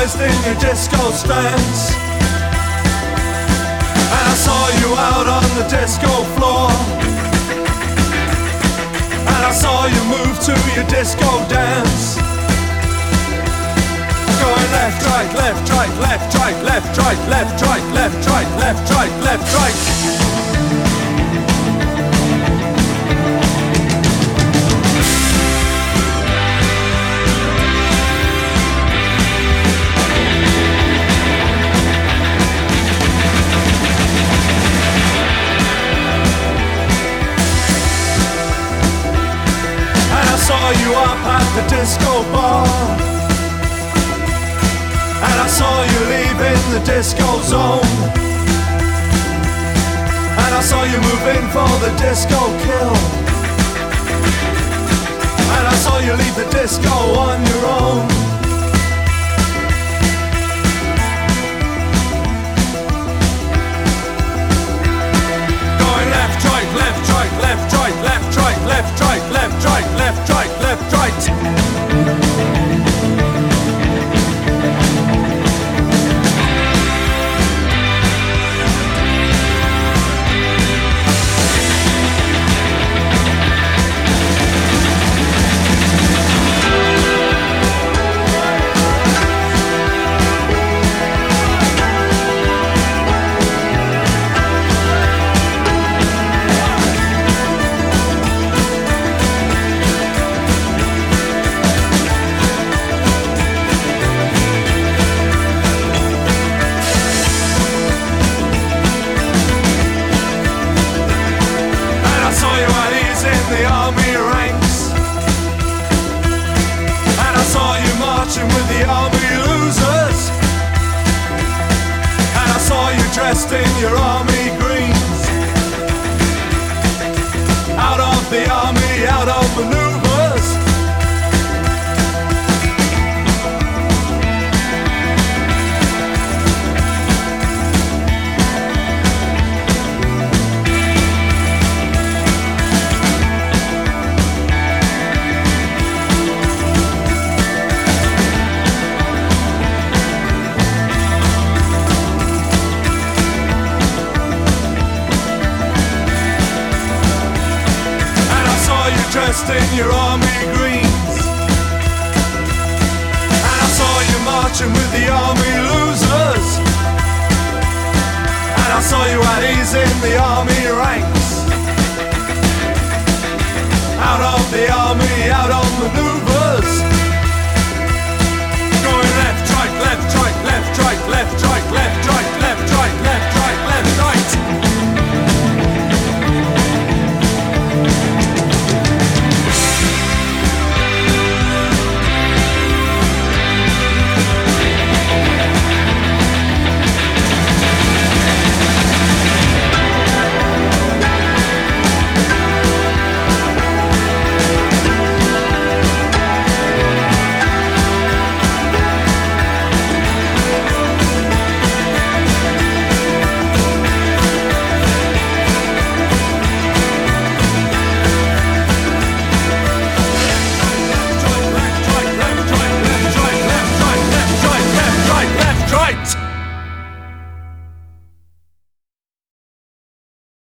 twist in your disco stance. And I saw you out on the disco floor. And I saw you move to your disco dance. Going left, right, left, right, left, right, left, right, left, right, left, right, left, right, left, right. Saw you up at the disco bar, and I saw you leaving the disco zone, and I saw you moving for the disco kill, and I saw you leave the disco on your own. Going left, right, left, right, left, right, left, right, left, right, left, right, left, right, left, right. With the army losers, and I saw you dressed in your army greens, out of the army, out of maneuvers. Dressed in your army greens, and I saw you marching with the army losers, and I saw you at ease in the army ranks, out of the army